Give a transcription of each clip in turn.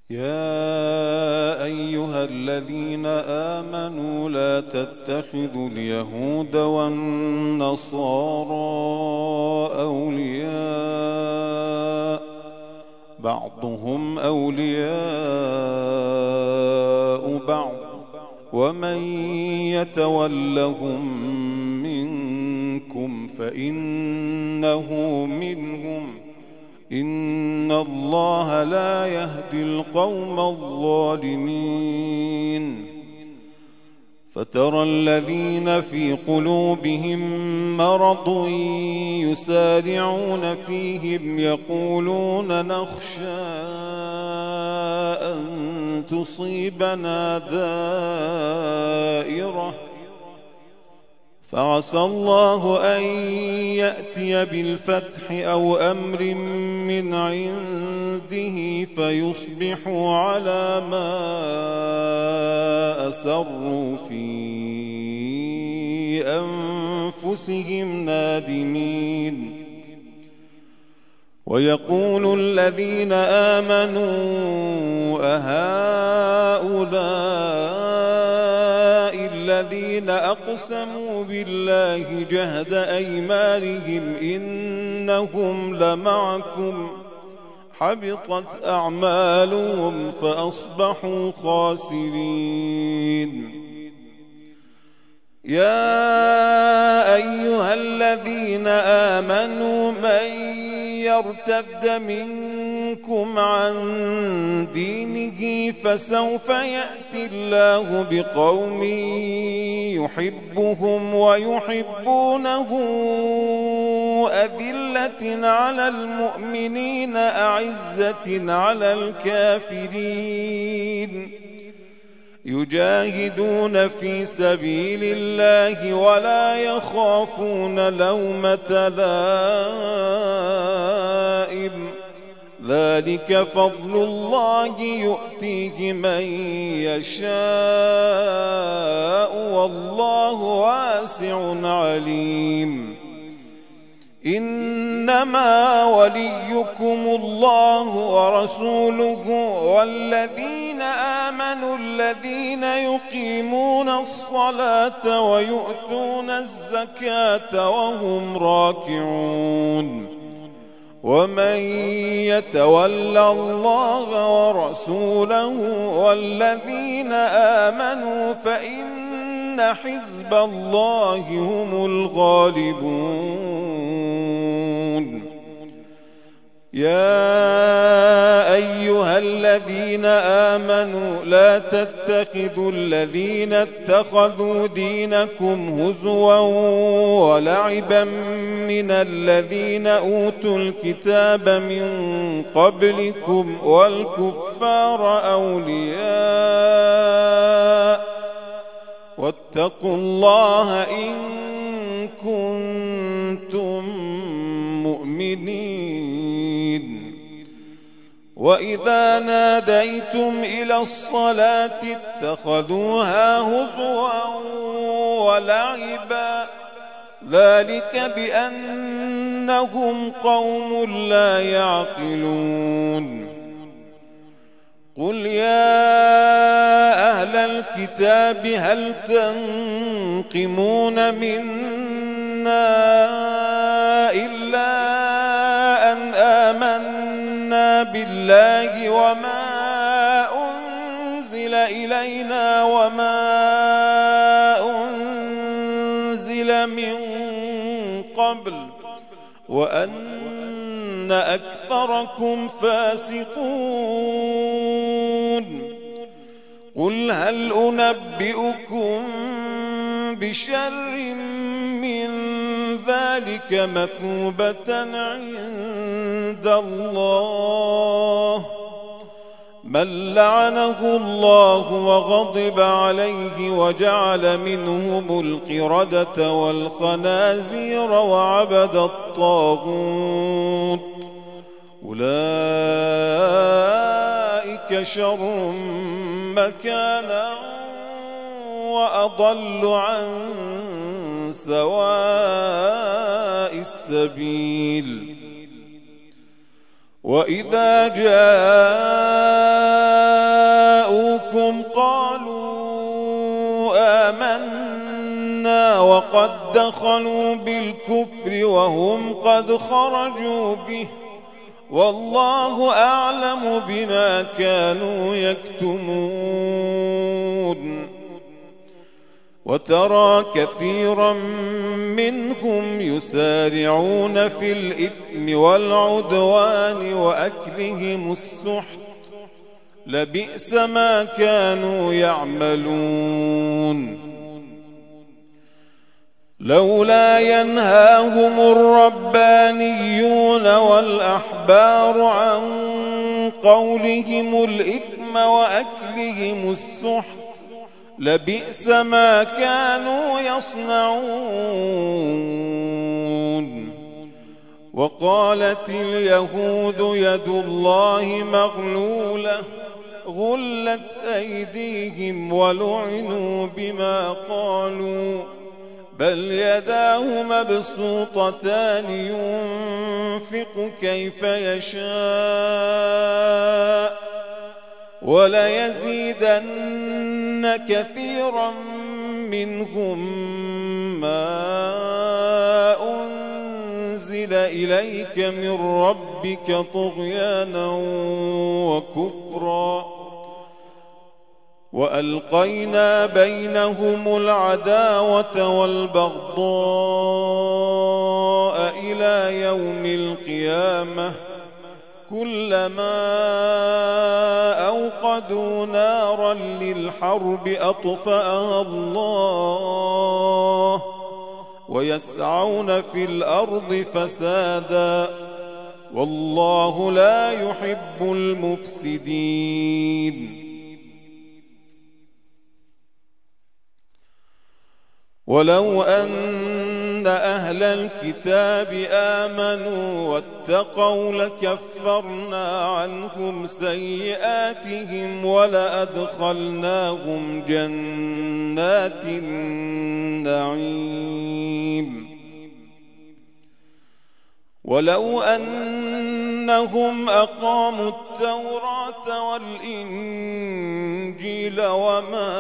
يا أيها الذين آمنوا لا تتخذوا اليهود والنصارى أولياء بعضهم أولياء بعض ومن يتولهم منكم فإنه منهم إن الله لا يهدي القوم الظالمين. فترى الذين في قلوبهم مرض يسارعون فيهم يقولون نخشى أن تصيبنا دائرة فعسى الله أن يأتي بالفتح أو أمر من عنده فيصبحوا على ما أسروا في أنفسهم نادمين. ويقول الذين آمنوا أهؤلاء الذين أقسموا بالله جهد أيمانهم إنهم لمعكم حبطت أعمالهم فأصبحوا خاسرين. يا أيها الذين آمنوا من يرتد منكم عن دينه فسوف يأتي الله بقوم يحبهم ويحبونه أذلة على المؤمنين أعزة على الكافرين يجاهدون في سبيل الله ولا يخافون لومة لائم ذلك فضل الله يؤتيه من يشاء والله واسع عليم. إنما وليكم الله ورسوله والذين آمنوا الذين يقيمون الصلاة ويؤتون الزكاة وهم راكعون. ومن يتول الله ورسوله والذين آمنوا فإن حزب الله هم الغالبون. يا أيها الذين آمنوا لا تتخذوا الذين اتخذوا دينكم هزوا ولعبا من الذين أوتوا الكتاب من قبلكم والكفار أولياء واتقوا الله إن كنتم مؤمنين. وإذا ناديتم إلى الصلاة اتخذوها هزوا ولعبا ذلك بأنهم قوم لا يعقلون. قل يا أهل الكتاب هل تنقمون منا إلا أن آمنا بالله وما أنزل إلينا وما أنزل من قبل وأن أكثركم فاسقون. قل هل أنبئكم بشر من ذلك مثوبة عند الله من لعنه الله وغضب عليه وجعل منهم القردة والخنازير وعبد الطاغوت أولئك شر مكانا وأضل عن سواء السبيل. وإذا جاء وقد دخلوا بالكفر وهم قد خرجوا به والله أعلم بما كانوا يكتمون وترى كثيرا منهم يسارعون في الإثم والعدوان وأكلهم السحت لبئس ما كانوا يعملون لولا ينهاهم الربانيون والأحبار عن قولهم الإثم وأكلهم السحت لبئس ما كانوا يصنعون وقالت اليهود يد الله مغلولة غلت أيديهم ولعنوا بما قالوا بل يداه مبسوطتان ينفق كيف يشاء وليزيدن كثيرا منهم ما أنزل إليك من ربك طغيانا وكفرا وألقينا بينهم العداوة والبغضاء إلى يوم القيامة كلما أوقدوا نارا للحرب أطفأها الله ويسعون في الأرض فسادا والله لا يحب المفسدين ولو أن أهل الكتاب آمنوا واتقوا لكفرنا عنهم سيئاتهم ولأدخلناهم جنات النعيم ولو أنهم أقاموا التوراة والإنجيل وما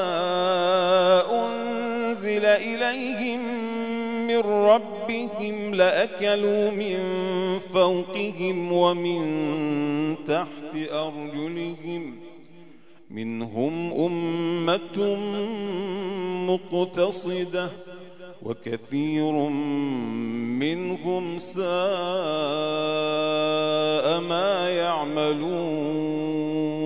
أنزل إليهم من ربهم لأكلوا من فوقهم ومن تحت أرجلهم منهم أمة مقتصدة وكثير منهم ساء ما يعملون